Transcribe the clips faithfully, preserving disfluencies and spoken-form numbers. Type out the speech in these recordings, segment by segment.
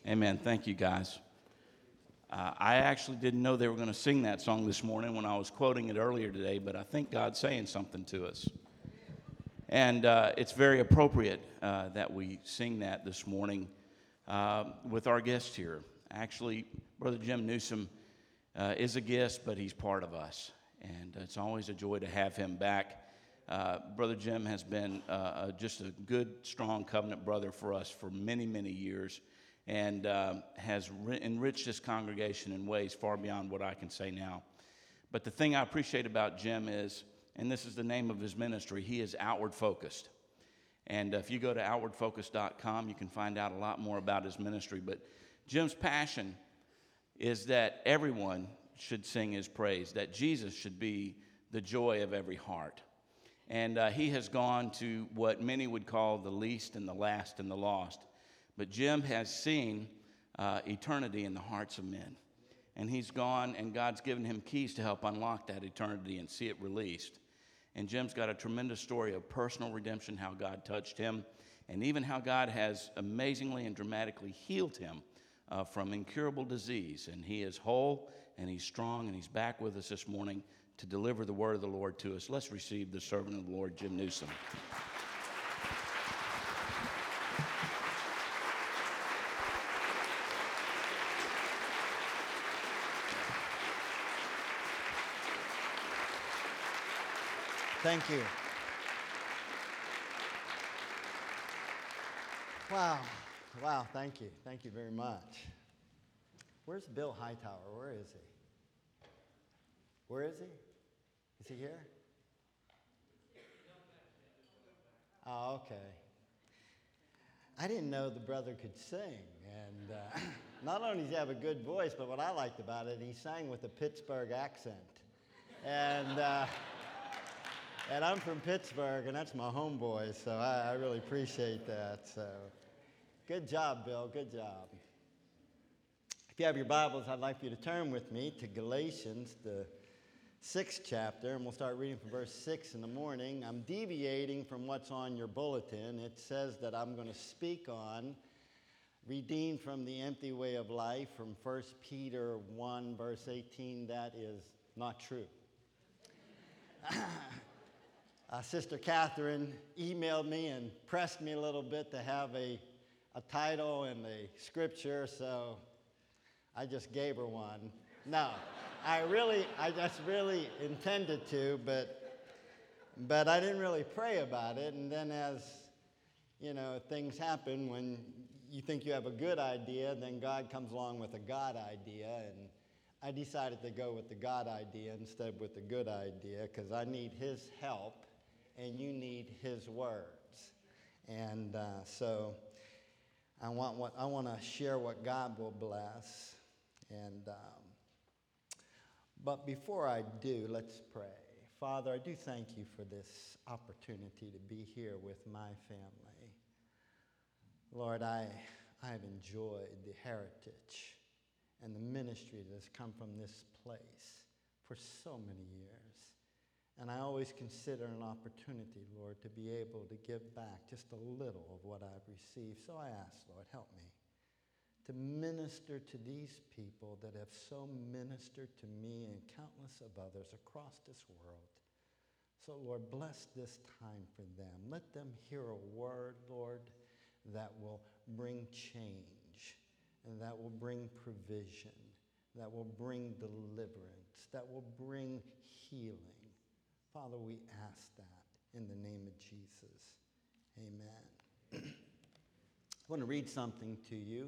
Amen. Thank you, guys. Uh, I actually didn't know they were going to sing that song this morning when I was quoting it earlier today, but I think God's saying something to us. And uh, it's very appropriate uh, that we sing that this morning uh, with our guest here. Actually, Brother Jim Newsom uh, is a guest, but he's part of us. And it's always a joy to have him back. Uh, Brother Jim has been uh, just a good, strong covenant brother for us for many, many years, and uh, has re- enriched this congregation in ways far beyond what I can say now. But the thing I appreciate about Jim is, and this is the name of his ministry, he is outward focused. And if you go to outward focus dot com, you can find out a lot more about his ministry. But Jim's passion is that everyone should sing his praise, that Jesus should be the joy of every heart. And uh, he has gone to what many would call the least and the last and the lost. But Jim has seen uh, eternity in the hearts of men. And he's gone, and God's given him keys to help unlock that eternity and see it released. And Jim's got a tremendous story of personal redemption, how God touched him, and even how God has amazingly and dramatically healed him uh, from incurable disease. And he is whole, and he's strong, and he's back with us this morning to deliver the word of the Lord to us. Let's receive the servant of the Lord, Jim Newsom. Thank you. Wow. Wow, thank you. Thank you very much. Where's Bill Hightower? Where is he? Where is he? Is he here? Oh, okay. I didn't know the brother could sing. And uh, not only does he have a good voice, but what I liked about it, he sang with a Pittsburgh accent. And... Uh, And I'm from Pittsburgh, and that's my homeboy, so I, I really appreciate that. So, good job, Bill. Good job. If you have your Bibles, I'd like for you to turn with me to Galatians, the sixth chapter, and we'll start reading from verse six in the morning. I'm deviating from what's on your bulletin. It says that I'm going to speak on redeemed from the empty way of life from First Peter one, verse eighteen. That is not true. Uh, Sister Catherine emailed me and pressed me a little bit to have a, a title and a scripture, so I just gave her one. No, I really, I just really intended to, but, but I didn't really pray about it. And then as, you know, things happen when you think you have a good idea, then God comes along with a God idea, and I decided to go with the God idea instead of with the good idea because I need His help. And you need His words. And uh, so I want what I want to share what God will bless. And um, but before I do, let's pray. Father, I do thank you for this opportunity to be here with my family. Lord, I I have enjoyed the heritage and the ministry that has come from this place for so many years. And I always consider an opportunity, Lord, to be able to give back just a little of what I've received. So I ask, Lord, help me to minister to these people that have so ministered to me and countless of others across this world. So, Lord, bless this time for them. Let them hear a word, Lord, that will bring change and that will bring provision, that will bring deliverance, that will bring healing. Father, we ask that in the name of Jesus. Amen. I want to read something to you.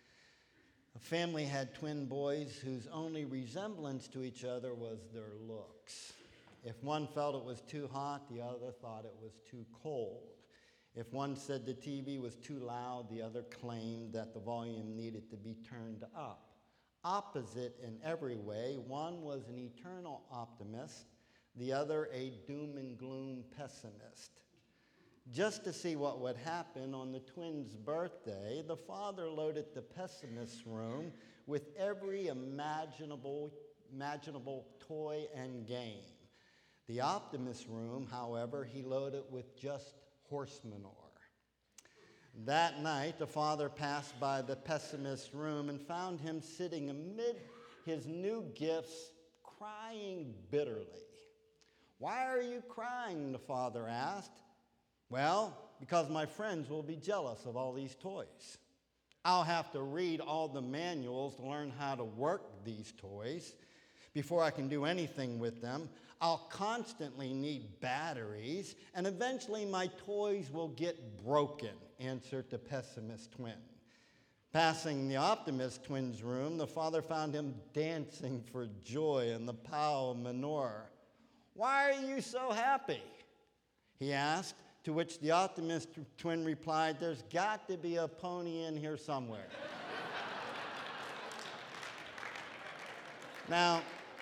A family had twin boys whose only resemblance to each other was their looks. If one felt it was too hot, the other thought it was too cold. If one said the T V was too loud, the other claimed that the volume needed to be turned up. Opposite in every way, one was an eternal optimist, the other a doom and gloom pessimist. Just to see what would happen on the twins' birthday, the father loaded the pessimist's room with every imaginable, imaginable toy and game. The optimist's room, however, he loaded with just horse manure. That night, the father passed by the pessimist's room and found him sitting amid his new gifts, crying bitterly. "Why are you crying?" the father asked. "Well, because my friends will be jealous of all these toys. I'll have to read all the manuals to learn how to work these toys before I can do anything with them. I'll constantly need batteries, and eventually my toys will get broken," answered the pessimist twin. Passing the optimist twin's room, the father found him dancing for joy in the pile of manure. "Why are you so happy?" he asked, to which the optimist twin replied, "There's got to be a pony in here somewhere." Now,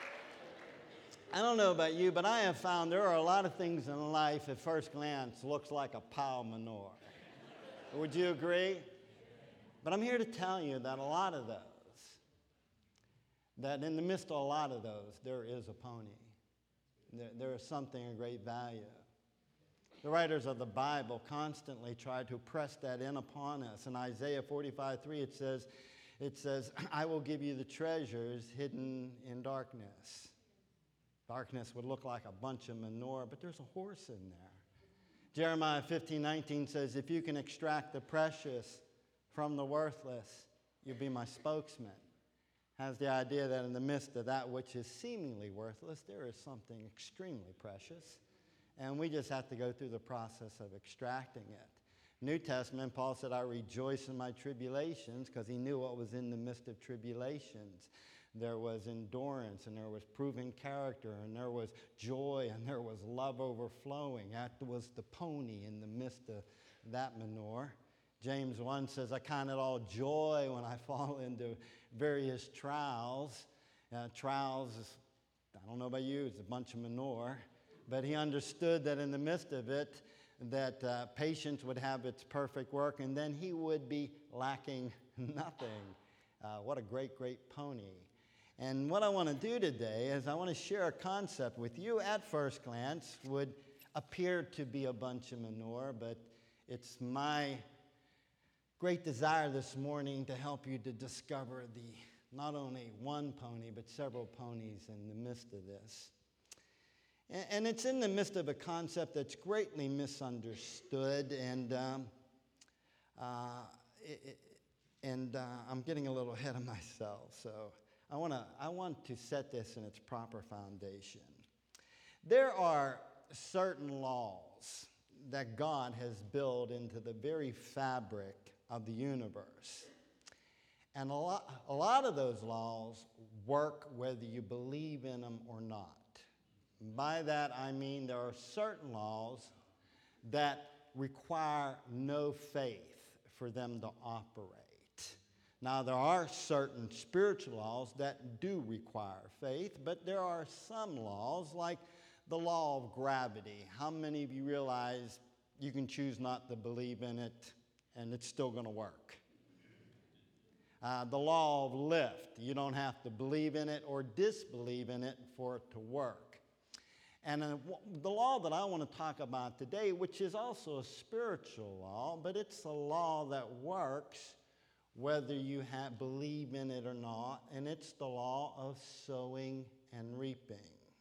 I don't know about you, but I have found there are a lot of things in life at first glance looks like a pile of manure. Would you agree? But I'm here to tell you that a lot of those, that in the midst of a lot of those, there is a pony. There, there is something of great value. The writers of the Bible constantly try to press that in upon us. In Isaiah forty-five three, it says, it says, "I will give you the treasures hidden in darkness." Darkness would look like a bunch of manure, but there's a horse in there. Jeremiah fifteen nineteen says, "If you can extract the precious from the worthless, you'll be my spokesman." Has the idea that in the midst of that which is seemingly worthless, there is something extremely precious. And we just have to go through the process of extracting it. New Testament, Paul said, "I rejoice in my tribulations," because he knew what was in the midst of tribulations. There was endurance, and there was proven character, and there was joy, and there was love overflowing. That was the pony in the midst of that manure. James one says, "I count it all joy when I fall into various trials." Uh, trials, is, I don't know about you, it's a bunch of manure. But he understood that in the midst of it, that uh, patience would have its perfect work, and then he would be lacking nothing. Uh, what a great, great pony. And what I want to do today is I want to share a concept with you. At first glance would appear to be a bunch of manure, but it's my great desire this morning to help you to discover the not only one pony, but several ponies in the midst of this. And, and it's in the midst of a concept that's greatly misunderstood, and um, uh, it, it, and uh, I'm getting a little ahead of myself, so I want to I want to set this in its proper foundation. There are certain laws that God has built into the very fabric of the universe. And a lot, a lot of those laws work whether you believe in them or not. By that I mean there are certain laws that require no faith for them to operate. Now, there are certain spiritual laws that do require faith, but there are some laws, like the law of gravity. How many of you realize you can choose not to believe in it, and it's still going to work? Uh, the law of lift. You don't have to believe in it or disbelieve in it for it to work. And uh, the law that I want to talk about today, which is also a spiritual law, but it's a law that works whether you have, believe in it or not, and it's the law of sowing and reaping.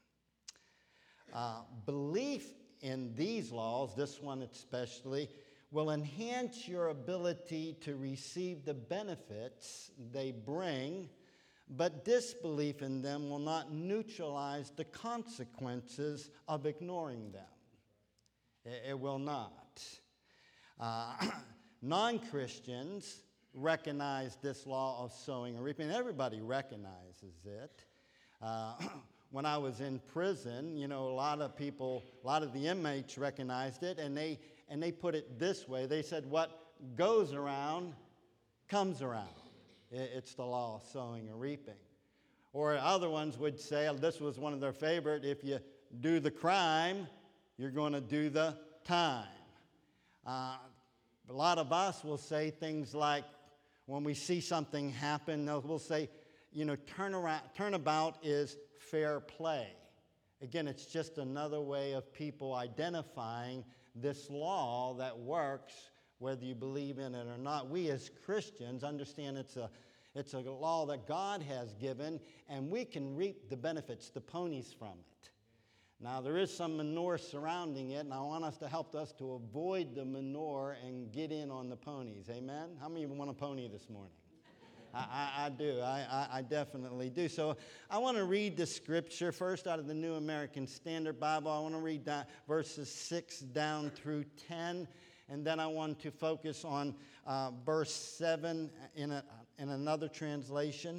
Uh, belief in these laws, this one especially, will enhance your ability to receive the benefits they bring, but disbelief in them will not neutralize the consequences of ignoring them. It, it will not. Uh, non-Christians recognize this law of sowing and reaping. Everybody recognizes it. Uh, when I was in prison, you know, a lot of people, a lot of the inmates recognized it, and they and they put it this way. They said, "What goes around comes around." It's the law of sowing and reaping. Or other ones would say, this was one of their favorite, if you do the crime, you're going to do the time. Uh, a lot of us will say things like, when we see something happen, we'll say, you know, turn around, turnabout is fair play. Again, it's just another way of people identifying this law that works whether you believe in it or not. We as Christians understand it's a, it's a law that God has given, and we can reap the benefits, the ponies from it. Now, there is some manure surrounding it, and I want us to help us to avoid the manure and get in on the ponies. Amen? How many of you want a pony this morning? I, I, I do. I, I, I definitely do. So I want to read the scripture first out of the New American Standard Bible. I want to read that verses six down through ten, and then I want to focus on uh, verse seven in, a, in another translation.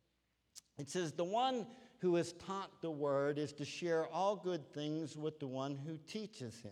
It says, "The one who is taught the word is to share all good things with the one who teaches him.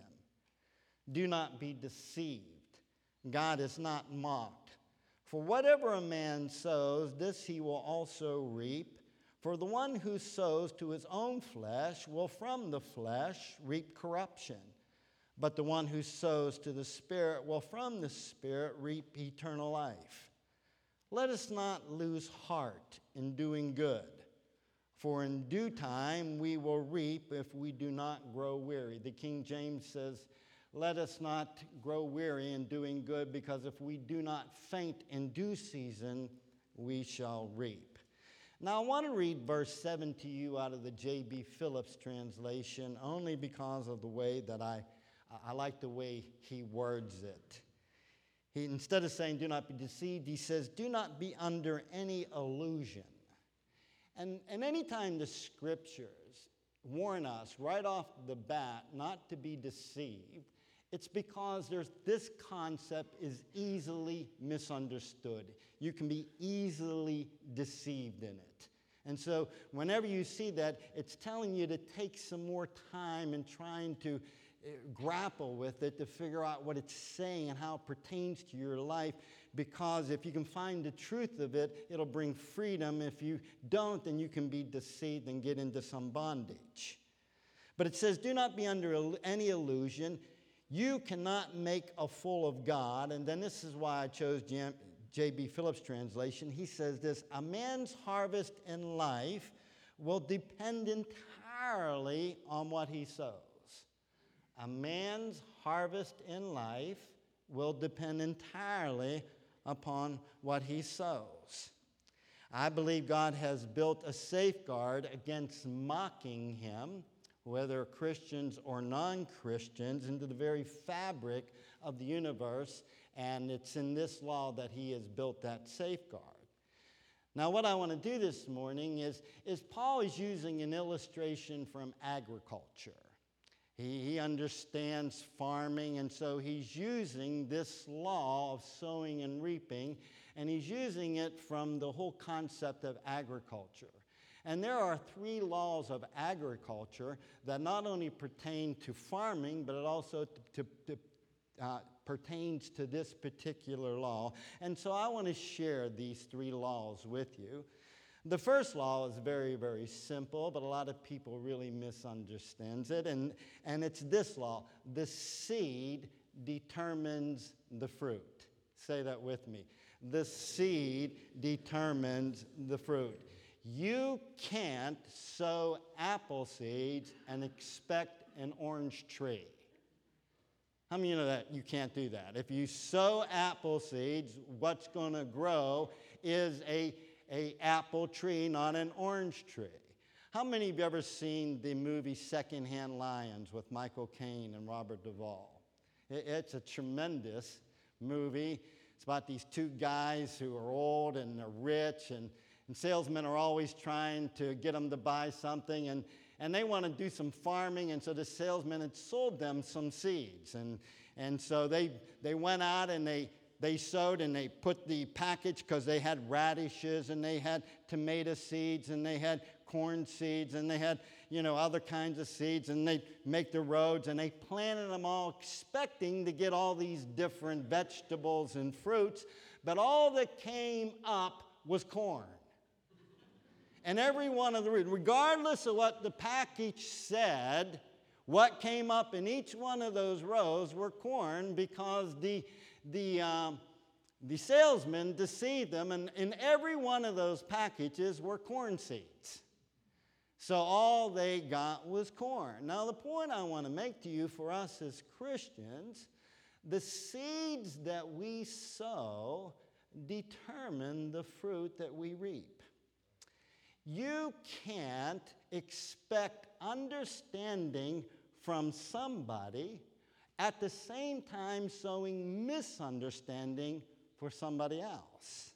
Do not be deceived. God is not mocked. For whatever a man sows, this he will also reap. For the one who sows to his own flesh will from the flesh reap corruption. But the one who sows to the Spirit will from the Spirit reap eternal life. Let us not lose heart in doing good. For in due time we will reap if we do not grow weary." The King James says, "Let us not grow weary in doing good, because if we do not faint in due season, we shall reap." Now I want to read verse seven to you out of the J B Phillips translation, only because of the way that I, I like the way he words it. He, instead of saying, "Do not be deceived," he says, "Do not be under any illusion." And, and anytime the scriptures warn us right off the bat not to be deceived, it's because there's, this concept is easily misunderstood. You can be easily deceived in it. And so whenever you see that, it's telling you to take some more time in trying to uh, grapple with it, to figure out what it's saying and how it pertains to your life. Because if you can find the truth of it, it'll bring freedom. If you don't, then you can be deceived and get into some bondage. But it says, "Do not be under any illusion. You cannot make a fool of God." And then this is why I chose J B Phillips' translation. He says this: "A man's harvest in life will depend entirely on what he sows." A man's harvest in life will depend entirely upon what he sows. I believe God has built a safeguard against mocking him, whether Christians or non-Christians, into the very fabric of the universe, and it's in this law that he has built that safeguard. Now, what I want to do this morning is, is Paul is using an illustration from agriculture. He, he understands farming, and so he's using this law of sowing and reaping, and he's using it from the whole concept of agriculture. And there are three laws of agriculture that not only pertain to farming, but it also to, to, to, uh, pertains to this particular law. And so I want to share these three laws with you. The first law is very, very simple, but a lot of people really misunderstands it, and, and it's this law: the seed determines the fruit. Say that with me. The seed determines the fruit. You can't sow apple seeds and expect an orange tree. How many of you know that you can't do that? If you sow apple seeds, what's going to grow is a a apple tree, not an orange tree. How many of you ever seen the movie Secondhand Lions with Michael Caine and Robert Duvall? It's a tremendous movie. It's about these two guys who are old and they're rich, and, and salesmen are always trying to get them to buy something, and, and they want to do some farming, and so the salesman had sold them some seeds. And, and so they, they went out and they They sowed, and they put the package, because they had radishes and they had tomato seeds and they had corn seeds and they had, you know, other kinds of seeds, and they make the roads, and they planted them all expecting to get all these different vegetables and fruits, but all that came up was corn. And every one of the, regardless of what the package said, what came up in each one of those rows were corn, because the The, um, the salesman deceived them, and in every one of those packages were corn seeds. So all they got was corn. Now, the point I want to make to you, for us as Christians, the seeds that we sow determine the fruit that we reap. You can't expect understanding from somebody at the same time sowing misunderstanding for somebody else.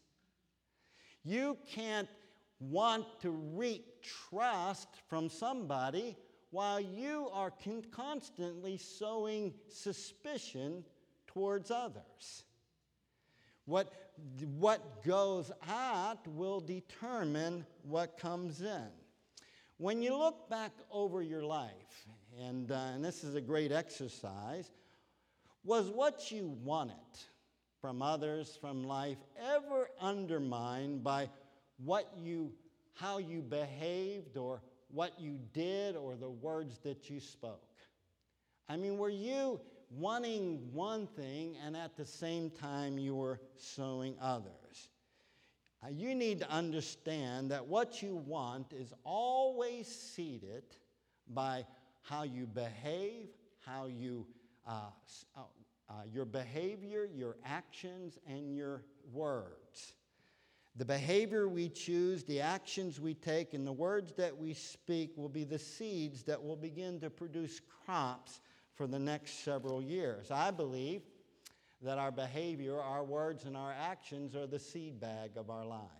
You can't want to reap trust from somebody while you are con- constantly sowing suspicion towards others. What, what goes out will determine what comes in. When you look back over your life, and, uh, and this is a great exercise, was what you wanted from others, from life, ever undermined by what you, how you behaved, or what you did, or the words that you spoke? I mean, were you wanting one thing and at the same time you were sowing others? Uh, you need to understand that what you want is always seeded by how you behave, how you, uh, uh, uh, your behavior, your actions, and your words. The behavior we choose, the actions we take, and the words that we speak will be the seeds that will begin to produce crops for the next several years. I believe that our behavior, our words, and our actions are the seed bag of our life.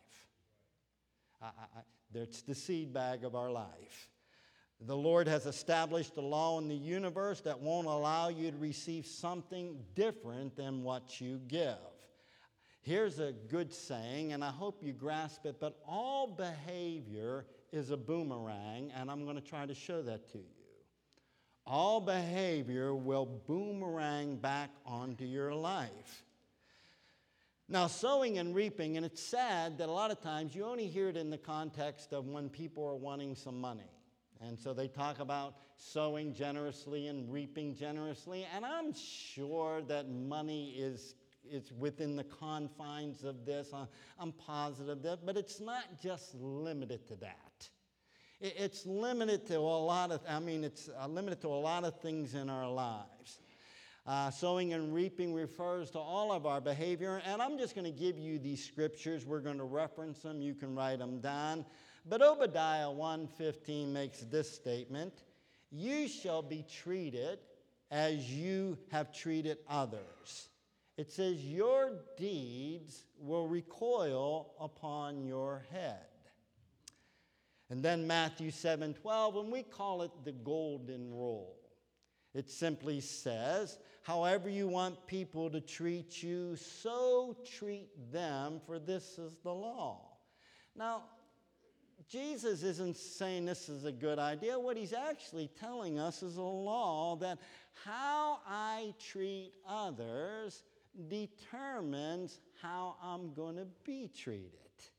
I, I, it's the seed bag of our life. The Lord has established a law in the universe that won't allow you to receive something different than what you give. Here's a good saying, and I hope you grasp it, but all behavior is a boomerang, and I'm going to try to show that to you. All behavior will boomerang back onto your life. Now, sowing and reaping, and it's sad that a lot of times you only hear it in the context of when people are wanting some money. And so they talk about sowing generously and reaping generously, and I'm sure that money is It's within the confines of this. I'm positive that, but it's not just limited to that. It's limited to a lot of, I mean, it's limited to a lot of things in our lives. Uh, sowing and reaping refers to all of our behavior, and I'm just going to give you these scriptures. We're going to reference them. You can write them down. But Obadiah one fifteen makes this statement: "You shall be treated as you have treated others." It says, "Your deeds will recoil upon your head." And then Matthew seven twelve, and we call it the golden rule. It simply says, "However you want people to treat you, so treat them, for this is the law." Now, Jesus isn't saying this is a good idea. What he's actually telling us is a law that how I treat others determines how I'm going to be treated.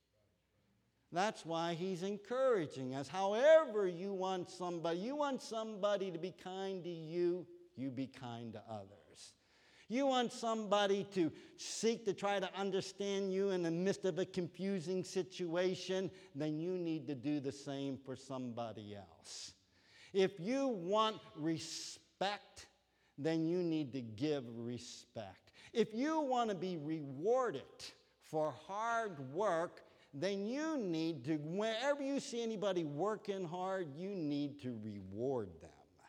That's why he's encouraging us. However you want somebody, you want somebody to be kind to you, you be kind to others. You want somebody to seek to try to understand you in the midst of a confusing situation, then you need to do the same for somebody else. If you want respect, then you need to give respect. If you want to be rewarded for hard work, then you need to, whenever you see anybody working hard, you need to reward them.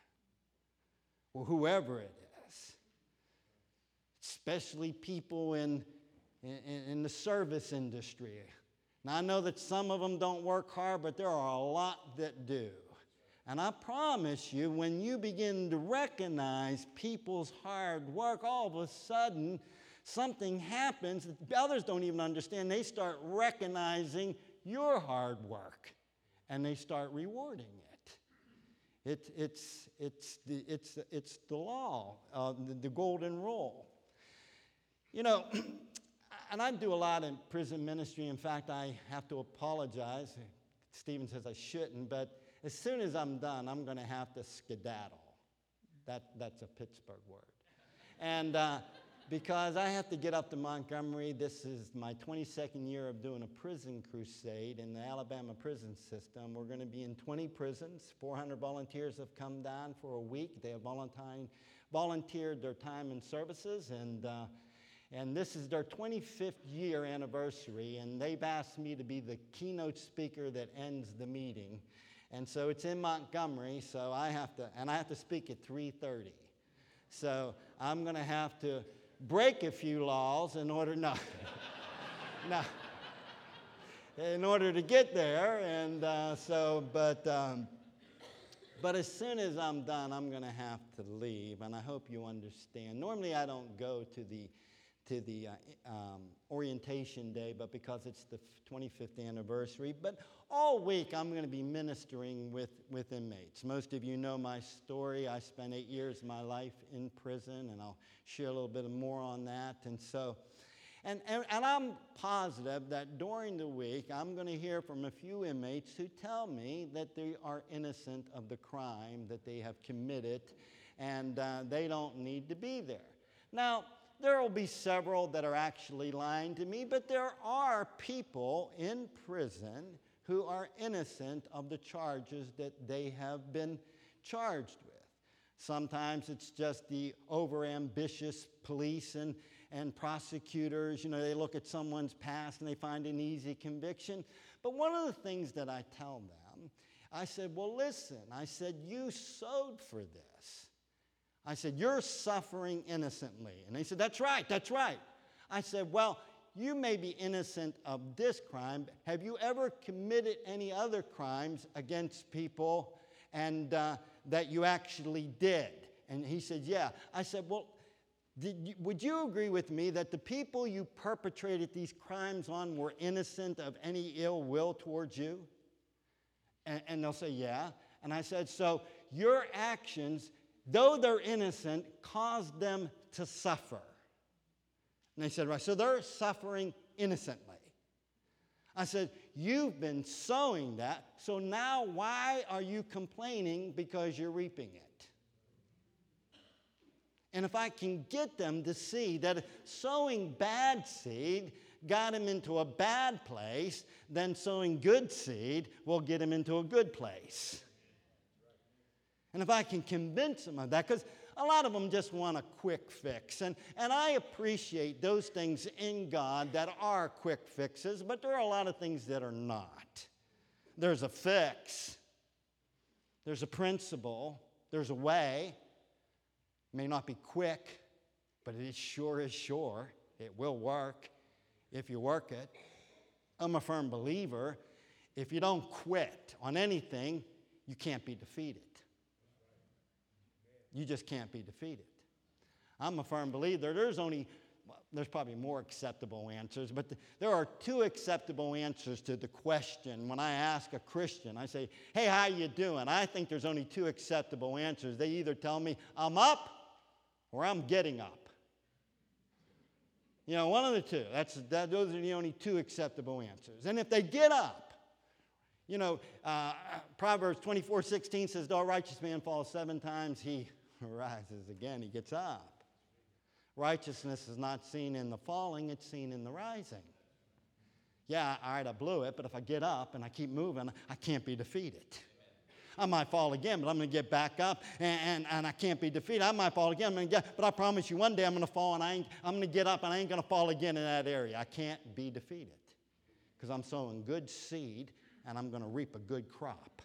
Or whoever it is. Especially people in, in, in the service industry. Now, I know that some of them don't work hard, but there are a lot that do. And I promise you, when you begin to recognize people's hard work, all of a sudden, something happens that others don't even understand. They start recognizing your hard work, and they start rewarding it. it it's, it's, the, it's, it's the law, uh, the, the golden rule. You know, and I do a lot in prison ministry. In fact, I have to apologize. Stephen says I shouldn't, but as soon as I'm done, I'm going to have to skedaddle. That, that's a Pittsburgh word. And uh, because I have to get up to Montgomery. This is my twenty-second year of doing a prison crusade in the Alabama prison system. We're going to be in twenty prisons. four hundred volunteers have come down for a week. They have volunteering, volunteered their time and services, and uh, and this is their twenty-fifth year anniversary, and they've asked me to be the keynote speaker that ends the meeting. And so it's in Montgomery, so I have to, and I have to speak at three thirty. So I'm going to have to break a few laws in order, no, no, in order to get there. And uh, so, but, um, but as soon as I'm done, I'm going to have to leave, and I hope you understand. Normally I don't go to the to the uh, um, orientation day, but because it's the twenty-fifth anniversary. But all week I'm going to be ministering with, with inmates. Most of you know my story. I spent eight years of my life in prison, and I'll share a little bit more on that. And so, and, and, and I'm positive that during the week I'm going to hear from a few inmates who tell me that they are innocent of the crime that they have committed, and uh, they don't need to be there. Now, there will be several that are actually lying to me, but there are people in prison who are innocent of the charges that they have been charged with. Sometimes it's just the overambitious police and, and prosecutors. You know, they look at someone's past and they find an easy conviction. But one of the things that I tell them, I said, well, listen, I said, you sowed for this. I said, you're suffering innocently. And they said, that's right, that's right. I said, well, you may be innocent of this crime. Have you ever committed any other crimes against people and uh, that you actually did? And he said, yeah. I said, well, did you, would you agree with me that the people you perpetrated these crimes on were innocent of any ill will towards you? And, and they'll say, yeah. And I said, so your actions, though they're innocent, caused them to suffer. And they said, right, so they're suffering innocently. I said, you've been sowing that, so now why are you complaining because you're reaping it? And if I can get them to see that sowing bad seed got him into a bad place, then sowing good seed will get him into a good place. And if I can convince them of that, because a lot of them just want a quick fix. And, and I appreciate those things in God that are quick fixes, but there are a lot of things that are not. There's a fix. There's a principle. There's a way. It may not be quick, but it sure is sure. It will work if you work it. I'm a firm believer. If you don't quit on anything, you can't be defeated. You just can't be defeated. I'm a firm believer. There's only, well, there's probably more acceptable answers, but th- there are two acceptable answers to the question. When I ask a Christian, I say, hey, how you doing? I think there's only two acceptable answers. They either tell me, I'm up, or I'm getting up. You know, one of the two. That's, that, those are the only two acceptable answers. And if they get up, you know, uh, Proverbs twenty-four sixteen says, though a righteous man falls seven times, he rises again, he gets up. Righteousness is not seen in the falling, it's seen in the rising. Yeah, all right, I blew it, but if I get up and I keep moving, I can't be defeated. I might fall again, but I'm going to get back up, and, and, and I can't be defeated. I might fall again, I'm going to get, but I promise you one day I'm going to fall, and I ain't, I'm going to get up, and I ain't going to fall again in that area. I can't be defeated because I'm sowing good seed, and I'm going to reap a good crop.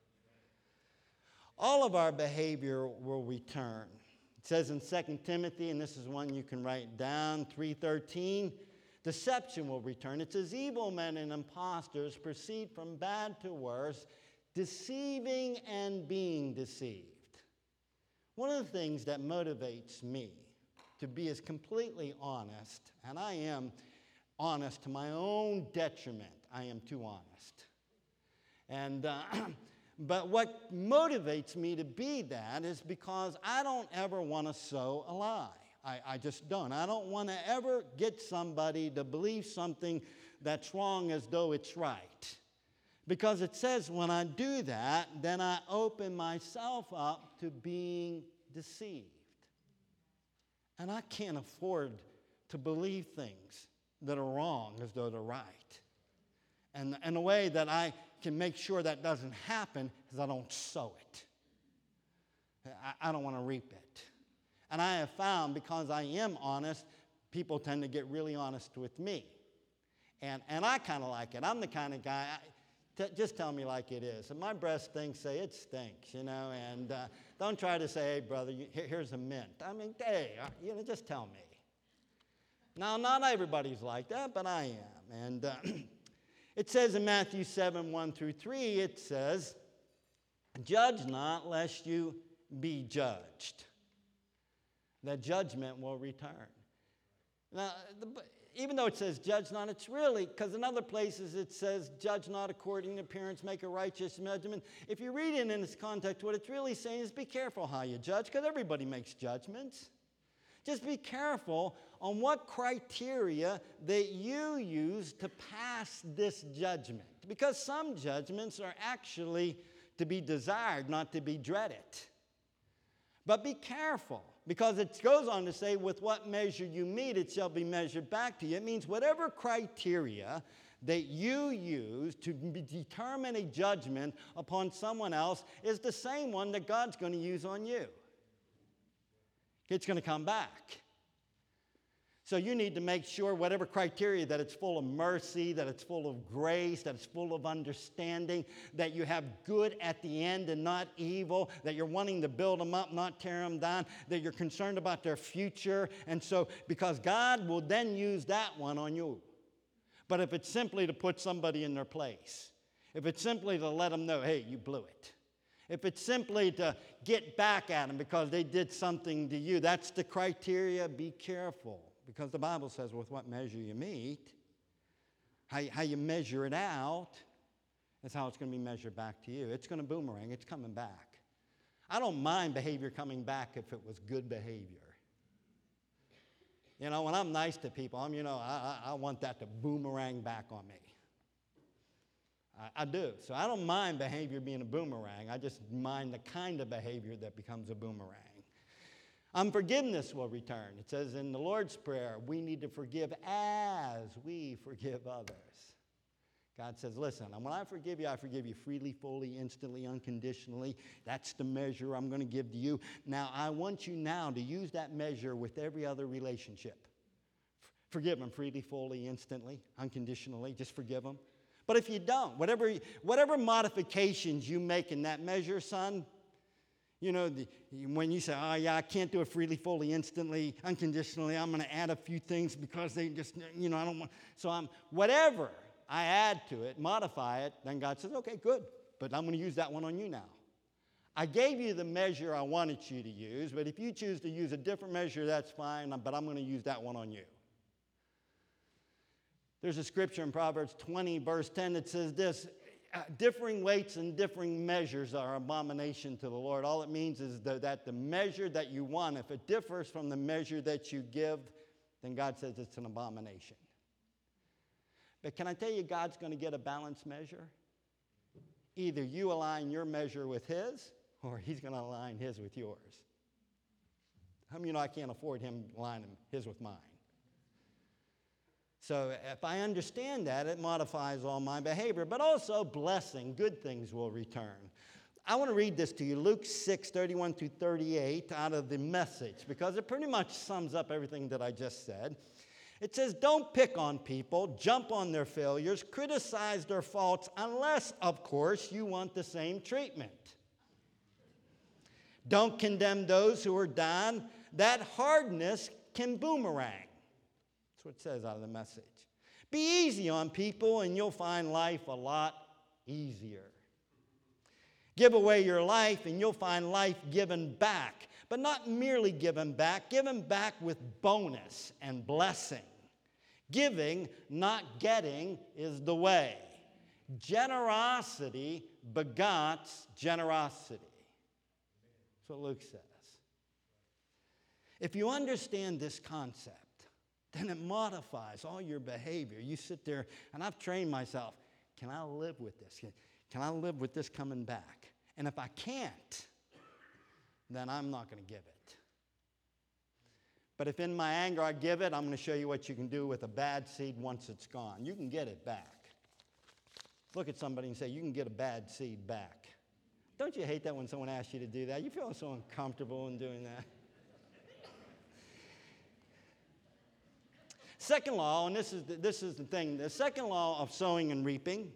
All of our behavior will return. It says in Second Timothy, and this is one you can write down, three thirteen, deception will return. It says, evil men and impostors proceed from bad to worse, deceiving and being deceived. One of the things that motivates me to be as completely honest, and I am honest to my own detriment, I am too honest. And uh, but what motivates me to be that is because I don't ever want to sow a lie. I, I just don't. I don't want to ever get somebody to believe something that's wrong as though it's right. Because it says when I do that, then I open myself up to being deceived. And I can't afford to believe things that are wrong as though they're right. And, and the way that I can make sure that doesn't happen is I don't sow it. I, I don't want to reap it. And I have found, because I am honest, people tend to get really honest with me. And, and I kind of like it. I'm the kind of guy, I, t- just tell me like it is. If my breath stinks, say it stinks, you know, and uh, don't try to say, hey, brother, you, here, here's a mint. I mean, hey, uh, you know, just tell me. Now, not everybody's like that, but I am. And uh, it says in Matthew seven, one through three, it says, judge not, lest you be judged. That judgment will return. Now, the, even though it says judge not, it's really, because in other places it says judge not according to appearance, make a righteous judgment. If you read it in its context, what it's really saying is be careful how you judge, because everybody makes judgments. Just be careful on what criteria that you use to pass this judgment. Because some judgments are actually to be desired, not to be dreaded. But be careful, because it goes on to say, with what measure you meet, it shall be measured back to you. It means whatever criteria that you use to determine a judgment upon someone else is the same one that God's going to use on you. It's going to come back. So you need to make sure whatever criteria, that it's full of mercy, that it's full of grace, that it's full of understanding, that you have good at the end and not evil, that you're wanting to build them up, not tear them down, that you're concerned about their future. And so, because God will then use that one on you. But if it's simply to put somebody in their place, if it's simply to let them know, hey, you blew it. If it's simply to get back at them because they did something to you, that's the criteria. Be careful. Because the Bible says with what measure you meet, how, how you measure it out, that's how it's going to be measured back to you. It's going to boomerang. It's coming back. I don't mind behavior coming back if it was good behavior. You know, when I'm nice to people, I'm, you know, I, I, I want that to boomerang back on me. I, I do. So I don't mind behavior being a boomerang. I just mind the kind of behavior that becomes a boomerang. Unforgiveness will return. It says in the Lord's Prayer, we need to forgive as we forgive others. God says, listen, when I forgive you, I forgive you freely, fully, instantly, unconditionally. That's the measure I'm going to give to you. Now, I want you now to use that measure with every other relationship. Forgive them freely, fully, instantly, unconditionally. Just forgive them. But if you don't, whatever, whatever modifications you make in that measure, son, you know, the, when you say, oh, yeah, I can't do it freely, fully, instantly, unconditionally, I'm going to add a few things because they just, you know, I don't want, so I'm, whatever I add to it, modify it, then God says, okay, good, but I'm going to use that one on you now. I gave you the measure I wanted you to use, but if you choose to use a different measure, that's fine, but I'm going to use that one on you. There's a scripture in Proverbs twenty, verse ten, that says this, Uh, differing weights and differing measures are abomination to the Lord. All it means is the, that the measure that you want, if it differs from the measure that you give, then God says it's an abomination. But can I tell you, God's going to get a balanced measure? Either you align your measure with His, or He's going to align His with yours. How many of you know I can't afford Him aligning His with mine? So if I understand that, it modifies all my behavior. But also blessing, good things will return. I want to read this to you, Luke six, thirty-one through thirty-eight, out of the Message, because it pretty much sums up everything that I just said. It says, don't pick on people, jump on their failures, criticize their faults, unless, of course, you want the same treatment. Don't condemn those who are down. That hardness can boomerang. That's what it says out of the Message. Be easy on people and you'll find life a lot easier. Give away your life and you'll find life given back. But not merely given back, given back with bonus and blessing. Giving, not getting, is the way. Generosity begots generosity. That's what Luke says. If you understand this concept, then it modifies all your behavior. You sit there, and I've trained myself, can I live with this? Can, can I live with this coming back? And if I can't, then I'm not going to give it. But if in my anger I give it, I'm going to show you what you can do with a bad seed once it's gone. You can get it back. Look at somebody and say, you can get a bad seed back. Don't you hate that when someone asks you to do that? You feel so uncomfortable in doing that. second law, and this is the, this is the thing, the second law of sowing and reaping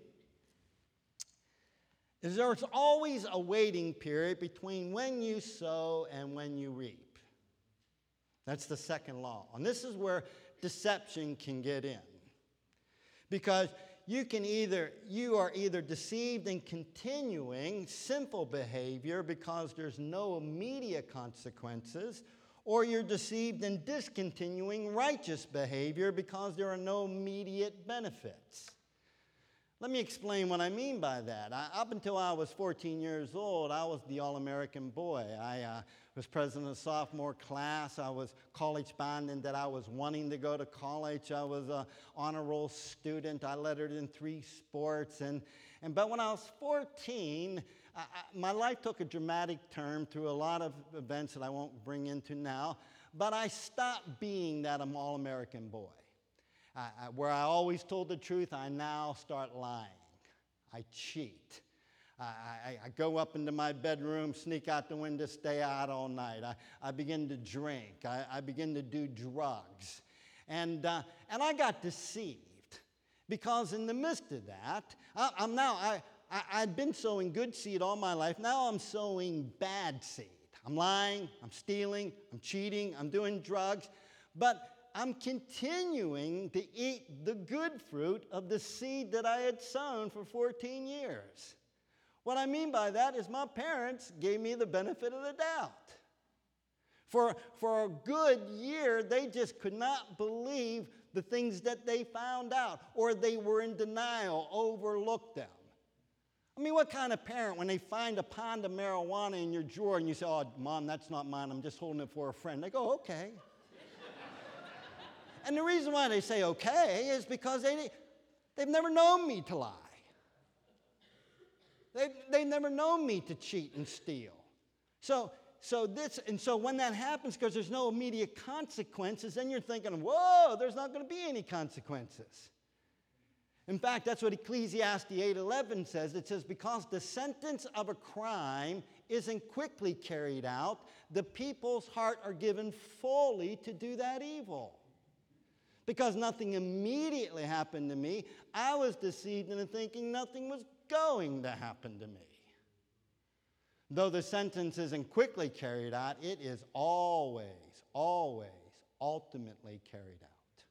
is there's always a waiting period between when you sow and when you reap. That's the second law. And this is where deception can get in. Because you can either, you are either deceived in continuing sinful behavior because there's no immediate consequences, or you're deceived in discontinuing righteous behavior because there are no immediate benefits. Let me explain what I mean by that. I, up until I was fourteen years old, I was the All-American boy. I uh, was president of the sophomore class. I was college-bound that I was wanting to go to college. I was an honor roll student. I lettered in three sports. And, and but when I was fourteen, I, I, my life took a dramatic turn through a lot of events that I won't bring into now. But I stopped being that All-American boy. I, I, where I always told the truth, I now start lying. I cheat. I, I, I go up into my bedroom, sneak out the window, stay out all night. I, I begin to drink. I, I begin to do drugs. And, uh, and I got deceived because in the midst of that, I, I'm now, I, I, I'd been sowing good seed all my life. Now I'm sowing bad seed. I'm lying, I'm stealing, I'm cheating, I'm doing drugs. But I'm continuing to eat the good fruit of the seed that I had sown for fourteen years. What I mean by that is my parents gave me the benefit of the doubt. For, for a good year, they just could not believe the things that they found out, or they were in denial, overlooked them. I mean, what kind of parent, when they find a pound of marijuana in your drawer and you say, "Oh, Mom, that's not mine, I'm just holding it for a friend," they go, "Okay." And the reason why they say okay is because they, they've never known me to lie. They've, they've never known me to cheat and steal. So, so this, and so when that happens, because there's no immediate consequences, then you're thinking, whoa, there's not going to be any consequences. In fact, that's what Ecclesiastes eight eleven says. It says, because the sentence of a crime isn't quickly carried out, the people's heart are given fully to do that evil. Because nothing immediately happened to me, I was deceived into thinking nothing was going to happen to me. Though the sentence isn't quickly carried out, it is always, always, ultimately carried out.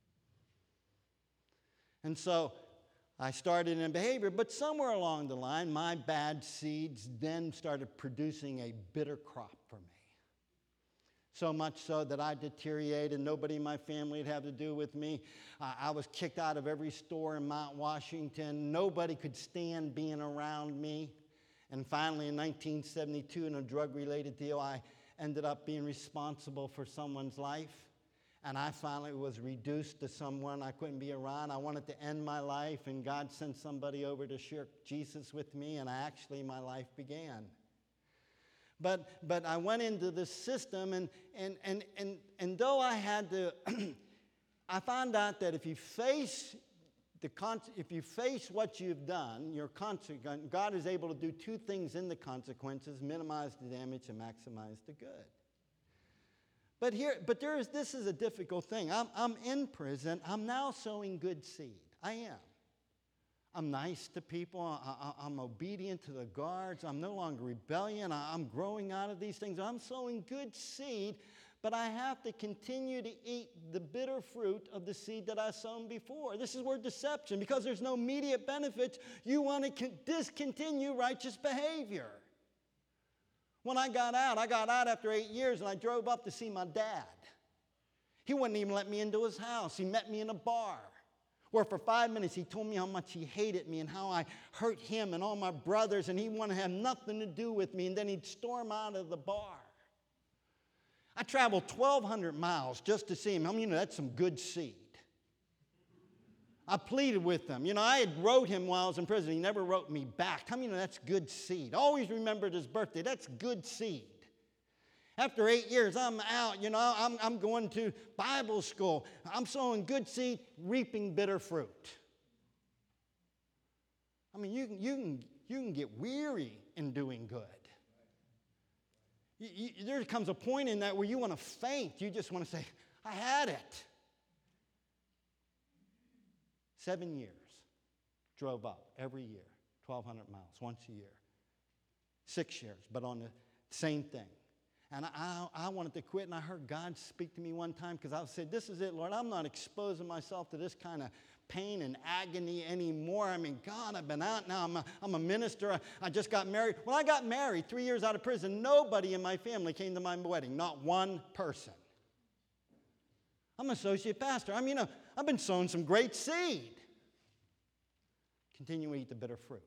And so I started in behavior, but somewhere along the line, my bad seeds then started producing a bitter crop for me. So much so that I deteriorated. Nobody in my family would have to do with me. Uh, I was kicked out of every store in Mount Washington. Nobody could stand being around me. And finally, in nineteen seventy-two, in a drug-related deal, I ended up being responsible for someone's life. And I finally was reduced to someone I couldn't be around. I wanted to end my life, and God sent somebody over to share Jesus with me, and actually my life began. But, but I went into this system, and, and, and, and, and though I had to, I found out that if you face the con- if you face what you've done, your consequence, God is able to do two things in the consequences: minimize the damage and maximize the good. But here, but there is this is a difficult thing. I'm, I'm in prison. I'm now sowing good seed. I am. I'm nice to people. I, I, I'm obedient to the guards. I'm no longer rebellion. I, I'm growing out of these things. I'm sowing good seed, but I have to continue to eat the bitter fruit of the seed that I sown before. This is where deception, because there's no immediate benefits, you want to con- discontinue righteous behavior. When I got out, I got out after eight years, and I drove up to see my dad. He wouldn't even let me into his house. He met me in a bar, where for five minutes he told me how much he hated me and how I hurt him and all my brothers, and he wanted to have nothing to do with me, and then he'd storm out of the bar. I traveled twelve hundred miles just to see him. I mean, you know, that's some good seed. I pleaded with him. You know, I had wrote him while I was in prison. He never wrote me back. How many know that's good seed? Always remembered his birthday. That's good seed. After eight years, I'm out. You know, I'm, I'm going to Bible school. I'm sowing good seed, reaping bitter fruit. I mean, you can, you can, you can get weary in doing good. You, you, there comes a point in that where you want to faint. You just want to say, I had it. Seven years. Drove up every year, twelve hundred miles, once a year. Six years, but on the same thing. And I, I wanted to quit, and I heard God speak to me one time because I said, this is it, Lord. I'm not exposing myself to this kind of pain and agony anymore. I mean, God, I've been out now. I'm a, I'm a minister. I, I just got married. When I got married, three years out of prison, nobody in my family came to my wedding, not one person. I'm an associate pastor. I mean, uh, I've been sowing some great seed. Continue to eat the bitter fruit.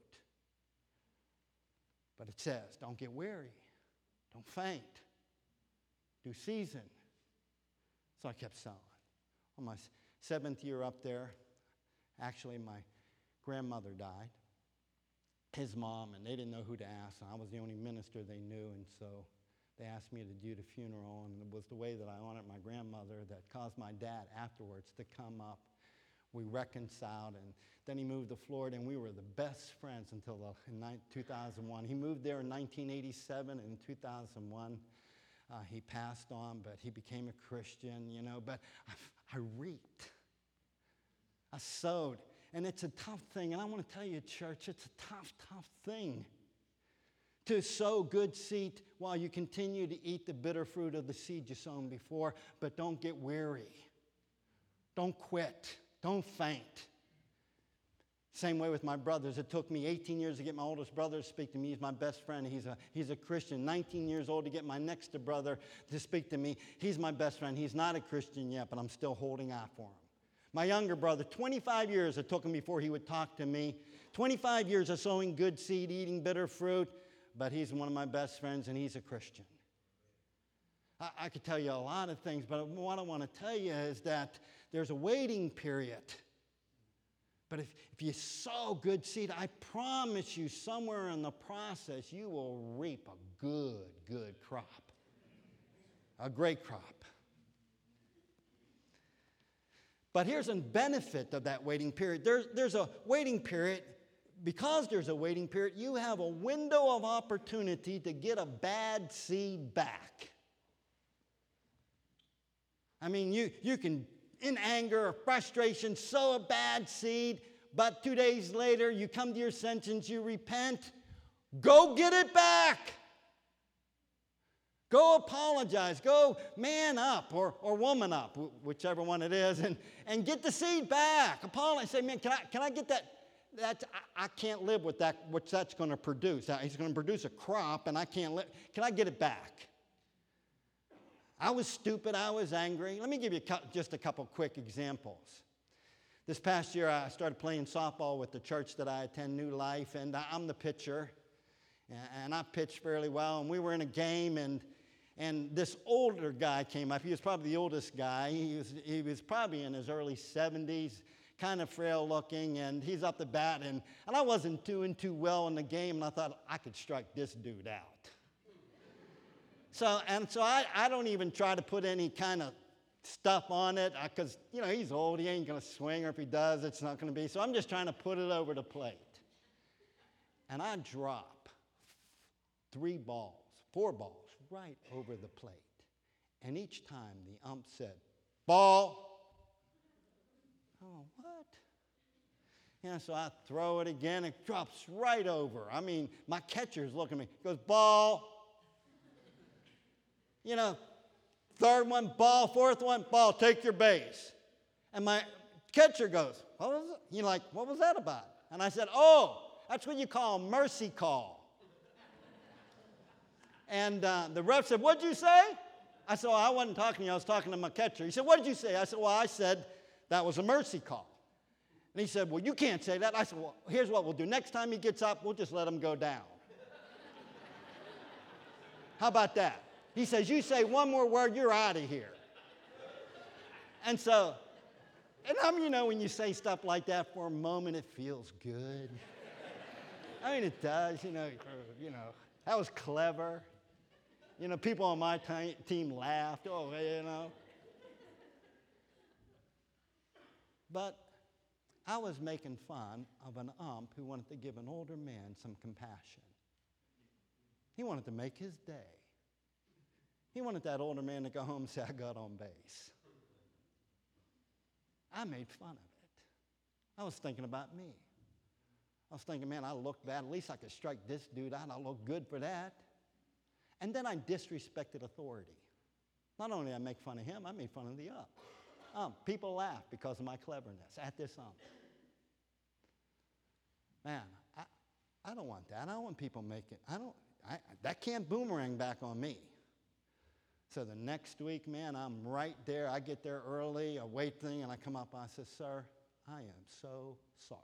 But it says, don't get weary. Don't faint. Due season. So I kept sowing. On my seventh year up there, actually my grandmother died. His mom, and they didn't know who to ask. I was the only minister they knew, and so they asked me to do the funeral, and it was the way that I honored my grandmother that caused my dad afterwards to come up. We reconciled, and then he moved to Florida, and we were the best friends until the, in two thousand one. He moved there in nineteen eighty-seven, and in two thousand one, uh, he passed on, but he became a Christian, you know. But I, I reaped. I sowed, and it's a tough thing, and I want to tell you, church, it's a tough, tough thing to sow good seed while you continue to eat the bitter fruit of the seed you sown before, but don't get weary. Don't quit. Don't faint. Same way with my brothers. It took me eighteen years to get my oldest brother to speak to me. He's my best friend. He's a, he's a Christian. nineteen years old to get my next brother to speak to me. He's my best friend. He's not a Christian yet, but I'm still holding out for him. My younger brother, twenty-five years it took him before he would talk to me. twenty-five years of sowing good seed, eating bitter fruit, but he's one of my best friends, and he's a Christian. I, I could tell you a lot of things, but what I want to tell you is that there's a waiting period. But if, if you sow good seed, I promise you somewhere in the process you will reap a good, good crop. A great crop. But here's a benefit of that waiting period. There's, there's a waiting period. Because there's a waiting period, you have a window of opportunity to get a bad seed back. I mean, you, you can, in anger or frustration, sow a bad seed, but two days later you come to your senses, you repent. Go get it back. Go apologize. Go man up or, or woman up, whichever one it is, and, and get the seed back. Apologize. Say, man, can I, can I get that? That's, I, I can't live with that, what that's going to produce. He's going to produce a crop, and I can't live. Can I get it back? I was stupid. I was angry. Let me give you just a couple quick examples. This past year, I started playing softball with the church that I attend, New Life, and I'm the pitcher. And I pitched fairly well, and we were in a game, and and this older guy came up. He was probably the oldest guy. He was, he was probably in his early seventies, kind of frail looking, and he's up the bat, and, and I wasn't doing too well in the game, and I thought I could strike this dude out. So, and so I, I don't even try to put any kind of stuff on it, because, you know, he's old, he ain't going to swing, or if he does, it's not going to be. So I'm just trying to put it over the plate. And I drop three balls, four balls, right over the plate. And each time the ump said, ball. Oh, what? Yeah, so I throw it again. It drops right over. I mean, my catcher's looking at me. He goes, ball. You know, third one, ball. Fourth one, ball. Take your base. And my catcher goes, what was it? You're like, what was that about? And I said, oh, that's what you call a mercy call. And uh, the ref said, what'd you say? I said, well, I wasn't talking to you. I was talking to my catcher. He said, what did you say? I said, well, I said that was a mercy call. And he said, well, you can't say that. I said, well, here's what we'll do. Next time he gets up, we'll just let him go down. How about that? He says, you say one more word, you're out of here. And so, and I mean, you know, when you say stuff like that for a moment, it feels good. I mean, it does, you know, you know, that was clever. You know, people on my t- team laughed, oh, you know. But I was making fun of an ump who wanted to give an older man some compassion. He wanted to make his day. He wanted that older man to go home and say, I got on base. I made fun of it. I was thinking about me. I was thinking, man, I look bad. At least I could strike this dude out. I look good for that. And then I disrespected authority. Not only did I make fun of him, I made fun of the up. Um, people laugh because of my cleverness at this ump. Man, I, I don't want that. I don't want people making, I don't, I, that can't boomerang back on me. So the next week, man, I'm right there. I get there early, I wait thing, and I come up and I said, sir, I am so sorry.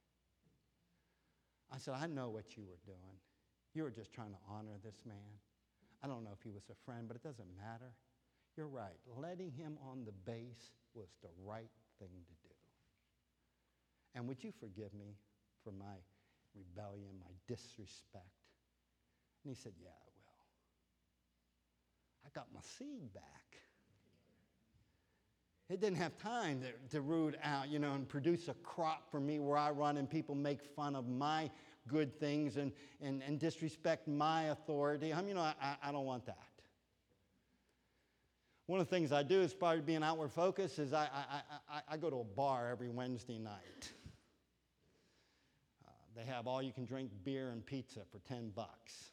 I said, I know what you were doing. You were just trying to honor this man. I don't know if he was a friend, but it doesn't matter. You're right. Letting him on the base was the right thing to do. And would you forgive me for my rebellion, my disrespect? And he said, yeah, I will. I got my seed back. It didn't have time to, to root out, you know, and produce a crop for me where I run and people make fun of my good things and, and, and disrespect my authority. I mean, you know, I, I don't want that. One of the things I do as part of being outward focused is I, I, I, I go to a bar every Wednesday night. Uh, they have all you can drink beer and pizza for ten bucks.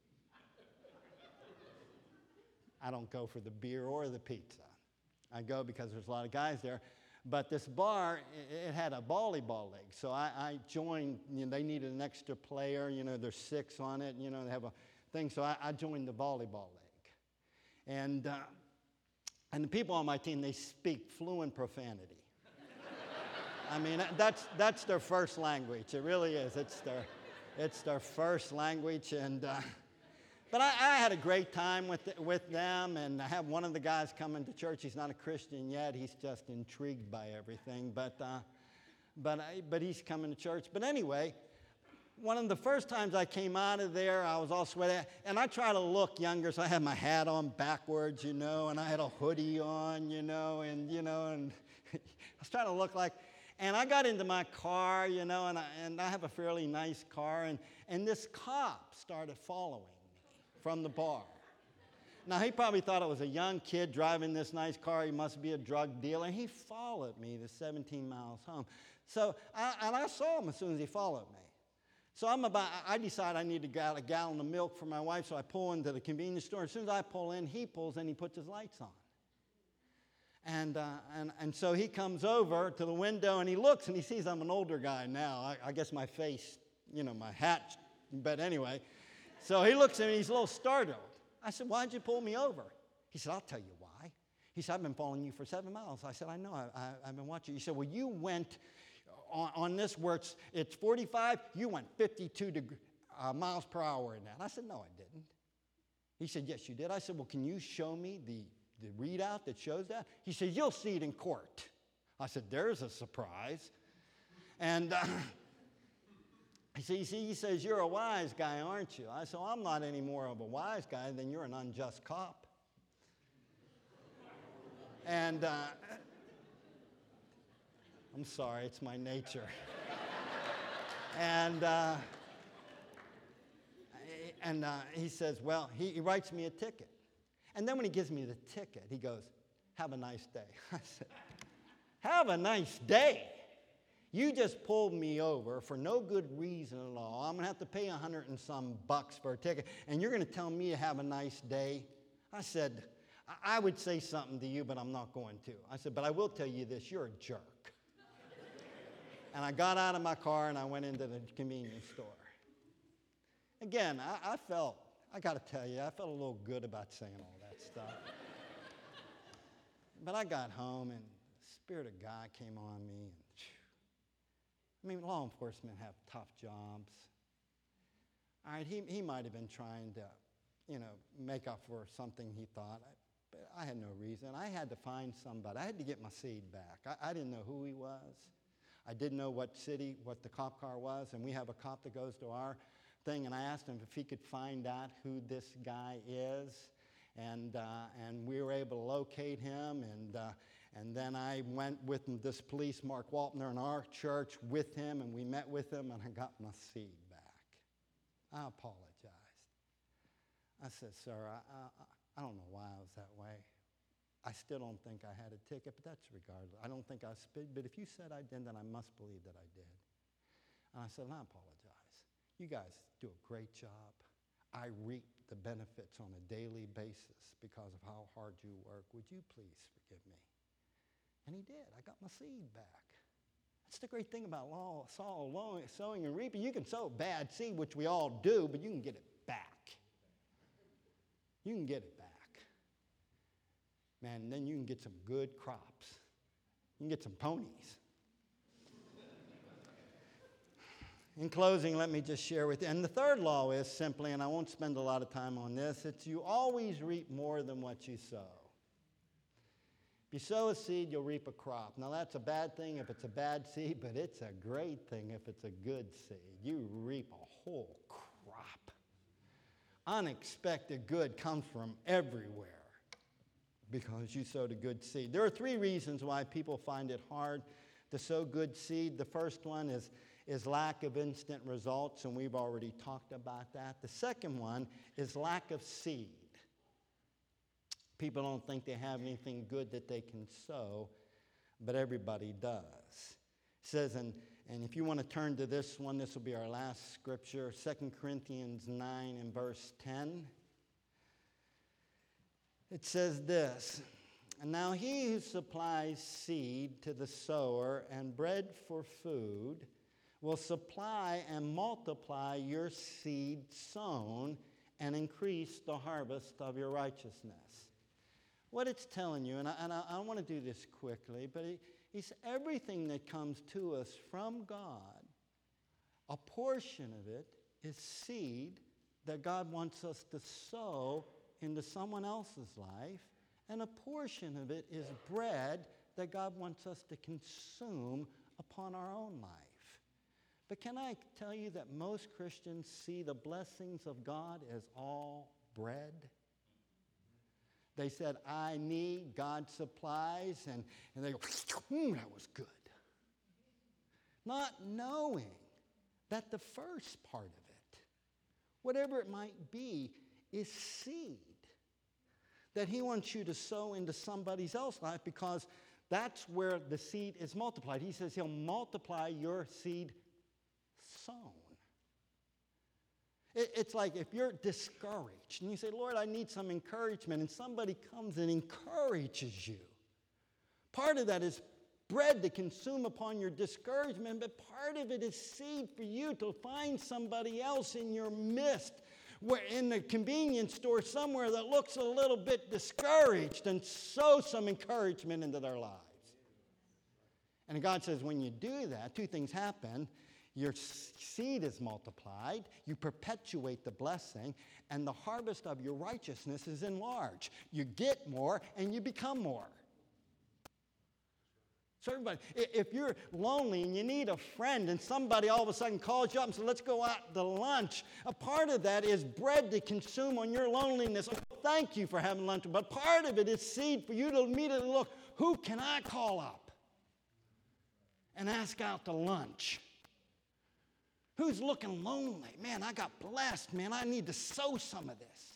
I don't go for the beer or the pizza. I go because there's a lot of guys there. But this bar, it, it had a volleyball league. So I, I joined, you know, they needed an extra player. You know, there's six on it. You know, they have a thing. So I, I joined the volleyball league. And, uh, and the people on my team, they speak fluent profanity. I mean, that's, that's their first language. It really is. It's their, it's their first language. And... Uh, But I, I had a great time with, the, with them, and I have one of the guys coming to church. He's not a Christian yet. He's just intrigued by everything, but, uh, but, I, but he's coming to church. But anyway, one of the first times I came out of there, I was all sweaty, and I try to look younger, so I had my hat on backwards, you know, and I had a hoodie on, you know, and, you know, and I was trying to look like, and I got into my car, you know, and I, and I have a fairly nice car, and, and this cop started following from the bar. Now, he probably thought it was a young kid driving this nice car. He must be a drug dealer. He followed me the seventeen miles home. So, I, and I saw him as soon as he followed me. So I'm about, I decide I need to get a gallon of milk for my wife, so I pull into the convenience store. As soon as I pull in, he pulls in, he puts his lights on. And, uh, and, and so he comes over to the window, and he looks, and he sees I'm an older guy now. I, I guess my face, you know, my hat, but anyway. So he looks at me, he's a little startled. I said, why'd you pull me over? He said, I'll tell you why. He said, I've been following you for seven miles. I said, I know, I, I, I've been watching you. He said, well, you went on, on this where it's, it's forty-five, you went fifty-two deg- uh, miles per hour in that. I said, no, I didn't. He said, yes, you did. I said, well, can you show me the, the readout that shows that? He said, you'll see it in court. I said, there's a surprise. And... Uh, He says, he says, you're a wise guy, aren't you? I said, well, I'm not any more of a wise guy than you're an unjust cop. And uh, I'm sorry, it's my nature. and uh, and uh, he says, well, he, he writes me a ticket. And then when he gives me the ticket, he goes, have a nice day. I said, have a nice day? You just pulled me over for no good reason at all. I'm going to have to pay a hundred and some bucks for a ticket, and you're going to tell me to have a nice day? I said, I would say something to you, but I'm not going to. I said, but I will tell you this, you're a jerk. And I got out of my car, and I went into the convenience store. Again, I, I felt, I got to tell you, I felt a little good about saying all that stuff. But I got home, and the Spirit of God came on me, and I mean, law enforcement have tough jobs. All right, he, he might have been trying to, you know, make up for something he thought. I, but I had no reason. I had to find somebody. I had to get my seed back. I, I didn't know who he was. I didn't know what city, what the cop car was. And we have a cop that goes to our thing. And I asked him if he could find out who this guy is. And, uh, and we were able to locate him. And... Uh, And then I went with this police, Mark Waltner, in our church with him, and we met with him, and I got my seed back. I apologized. I said, sir, I, I, I don't know why I was that way. I still don't think I had a ticket, but that's regardless. I don't think I spit, but if you said I did, then I must believe that I did. And I said, I apologize. You guys do a great job. I reap the benefits on a daily basis because of how hard you work. Would you please forgive me? And he did. I got my seed back. That's the great thing about law, sowing and reaping. You can sow bad seed, which we all do, but you can get it back. You can get it back. Man, then you can get some good crops. You can get some ponies. In closing, let me just share with you. And the third law is simply, and I won't spend a lot of time on this, it's you always reap more than what you sow. If you sow a seed, you'll reap a crop. Now, that's a bad thing if it's a bad seed, but it's a great thing if it's a good seed. You reap a whole crop. Unexpected good comes from everywhere because you sowed a good seed. There are three reasons why people find it hard to sow good seed. The first one is, is lack of instant results, and we've already talked about that. The second one is lack of seed. People don't think they have anything good that they can sow, but everybody does. It says, and, and if you want to turn to this one, this will be our last scripture, Second Corinthians nine and verse ten. It says this, and now he who supplies seed to the sower and bread for food will supply and multiply your seed sown and increase the harvest of your righteousness. What it's telling you, and I, and I, I want to do this quickly, but it, it's everything that comes to us from God, a portion of it is seed that God wants us to sow into someone else's life, and a portion of it is bread that God wants us to consume upon our own life. But can I tell you that most Christians see the blessings of God as all bread? They said, I need, God supplies, and, and they go, mm, that was good. Not knowing that the first part of it, whatever it might be, is seed that he wants you to sow into somebody else's life because that's where the seed is multiplied. He says he'll multiply your seed sown. It, it's like if you're discouraged and you say, Lord, I need some encouragement, and somebody comes and encourages you. Part of that is bread to consume upon your discouragement, but part of it is seed for you to find somebody else in your midst, where in the convenience store somewhere that looks a little bit discouraged, and sow some encouragement into their lives. And God says when you do that, two things happen. Your seed is multiplied, you perpetuate the blessing, and the harvest of your righteousness is enlarged. You get more and you become more. So everybody, if you're lonely and you need a friend and somebody all of a sudden calls you up and says, let's go out to lunch, a part of that is bread to consume on your loneliness. Oh, thank you for having lunch. But part of it is seed for you to immediately look, who can I call up and ask out to lunch? Who's looking lonely? Man, I got blessed. Man, I need to sow some of this.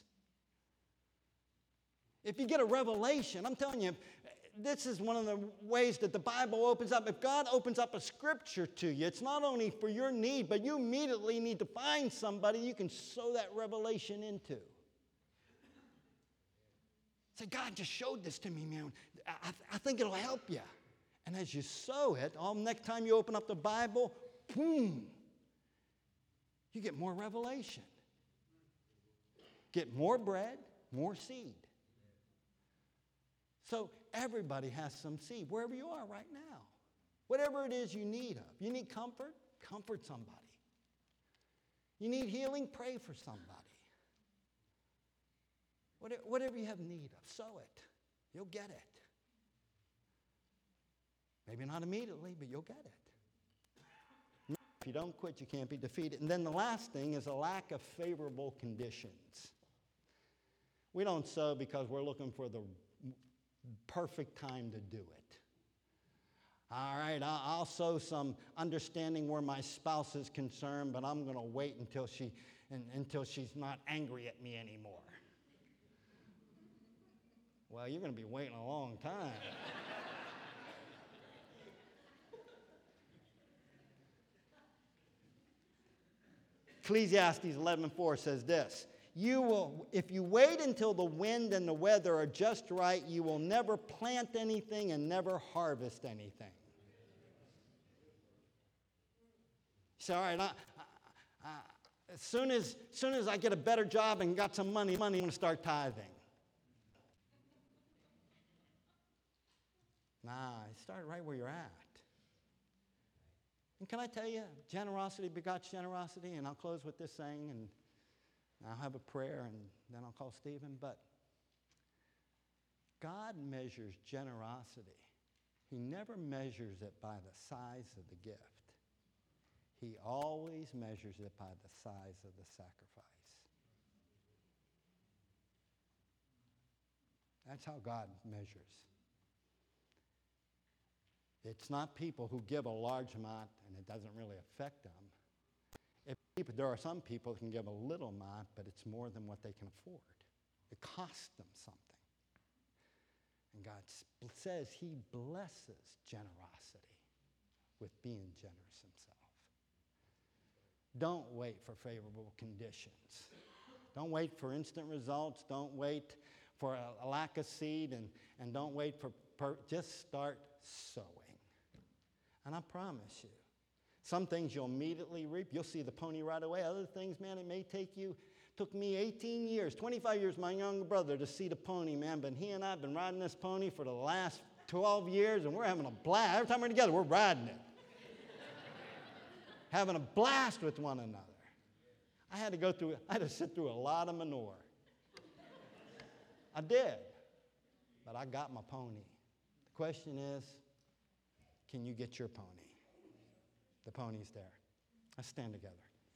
If you get a revelation, I'm telling you, this is one of the ways that the Bible opens up. If God opens up a scripture to you, it's not only for your need, but you immediately need to find somebody you can sow that revelation into. Say, God just showed this to me, man. I, I think it'll help you. And as you sow it, all next time you open up the Bible, boom, you get more revelation. Get more bread, more seed. So everybody has some seed, wherever you are right now. Whatever it is you need of. You need comfort? Comfort somebody. You need healing? Pray for somebody. Whatever, whatever you have need of, sow it. You'll get it. Maybe not immediately, but you'll get it. If you don't quit, you can't be defeated. And then the last thing is a lack of favorable conditions. We don't sow because we're looking for the perfect time to do it. All right, I'll sow some understanding where my spouse is concerned, but I'm going to wait until she, until she's not angry at me anymore. Well, you're going to be waiting a long time. Ecclesiastes eleven four says this, you will, if you wait until the wind and the weather are just right, you will never plant anything and never harvest anything. So, all right, I, I, I, as soon as, as soon as I get a better job and got some money, money, I'm going to start tithing. Nah, start right where you're at. And can I tell you, generosity begots generosity, and I'll close with this saying, and I'll have a prayer, and then I'll call Stephen, but God measures generosity. He never measures it by the size of the gift. He always measures it by the size of the sacrifice. That's how God measures. It's not people who give a large amount and it doesn't really affect them. If people, there are some people who can give a little amount, but it's more than what they can afford. It costs them something. And God says he blesses generosity with being generous himself. Don't wait for favorable conditions. Don't wait for instant results. Don't wait for a, a lack of seed, and, and don't wait for, per, just start sowing. And I promise you, some things you'll immediately reap. You'll see the pony right away. Other things, man, it may take you, took me eighteen years, twenty-five years, my younger brother, to see the pony, man. But he and I have been riding this pony for the last twelve years, and we're having a blast. Every time we're together, we're riding it. Having a blast with one another. I had to go through, I had to sit through a lot of manure. I did, but I got my pony. The question is, can you get your pony? The pony's there. Let's stand together.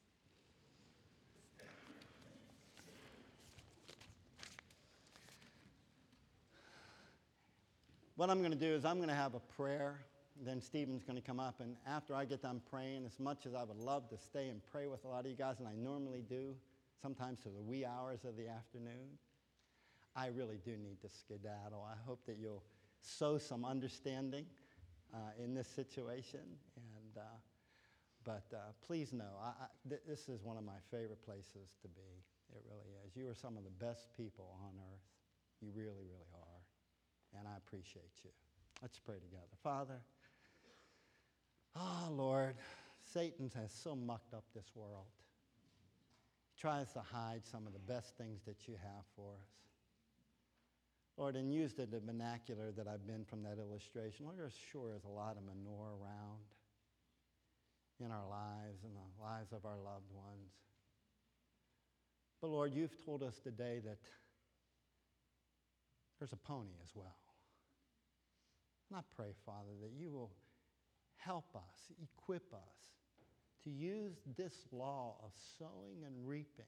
What I'm going to do is I'm going to have a prayer. Then Stephen's going to come up, and after I get done praying, as much as I would love to stay and pray with a lot of you guys, and I normally do, sometimes to the wee hours of the afternoon, I really do need to skedaddle. I hope that you'll sow some understanding uh, in this situation, and uh, but uh, please know, I, I, th- this is one of my favorite places to be. It really is. You are some of the best people on earth. You really, really are, and I appreciate you. Let's pray together. Father, oh, Lord, Satan has so mucked up this world. He tries to hide some of the best things that you have for us. Lord, and used the vernacular that I've been from that illustration. Lord, there sure is a lot of manure around in our lives and the lives of our loved ones. But Lord, you've told us today that there's a pony as well. And I pray, Father, that you will help us, equip us to use this law of sowing and reaping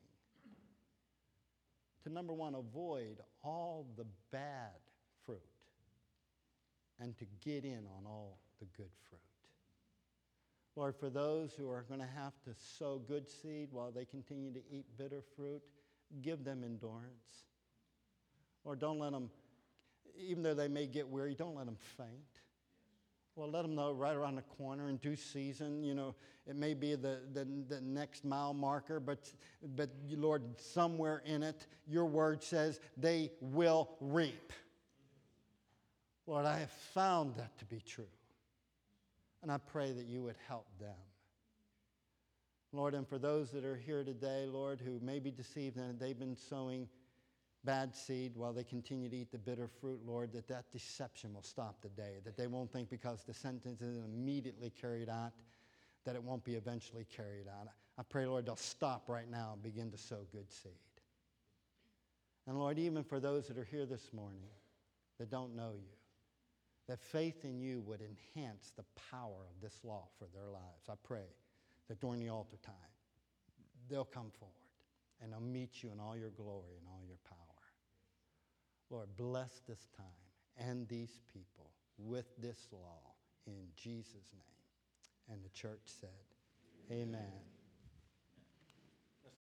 to, number one, avoid all the bad fruit and to get in on all the good fruit. Lord, for those who are going to have to sow good seed while they continue to eat bitter fruit, give them endurance. Lord, don't let them, even though they may get weary, don't let them faint. Well, let them know right around the corner in due season, you know, it may be the, the, the next mile marker, but, but Lord, somewhere in it, your word says they will reap. Lord, I have found that to be true. And I pray that you would help them. Lord, and for those that are here today, Lord, who may be deceived and they've been sowing bad seed while they continue to eat the bitter fruit, Lord, that that deception will stop today, that they won't think because the sentence isn't immediately carried out, that it won't be eventually carried out. I pray, Lord, they'll stop right now and begin to sow good seed. And Lord, even for those that are here this morning that don't know you, that faith in you would enhance the power of this law for their lives. I pray that during the altar time, they'll come forward and they'll meet you in all your glory and all your power. Lord, bless this time and these people with this law in Jesus' name. And the church said, amen.